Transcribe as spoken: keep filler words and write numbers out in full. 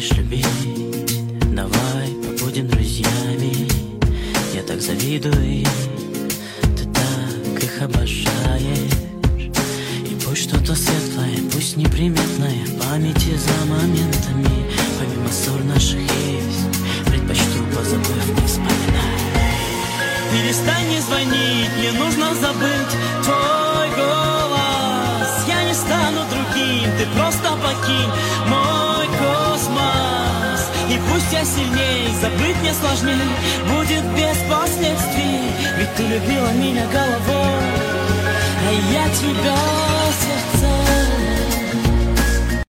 умеешь любить. Давай побудем друзьями. Я так завидую, ты так их обожаешь. И пусть что-то светлое, пусть неприметное в памяти за моментами. Помимо ссор наших есть, предпочту, позабыв, не вспоминать. Перестань не звонить, мне нужно забыть твой голос. Я не стану другим, ты просто покинь мой космос. И пусть я сильней, забыть мне сложней, будет без последствий. Ведь ты любила меня головой, а я тебя сердцем.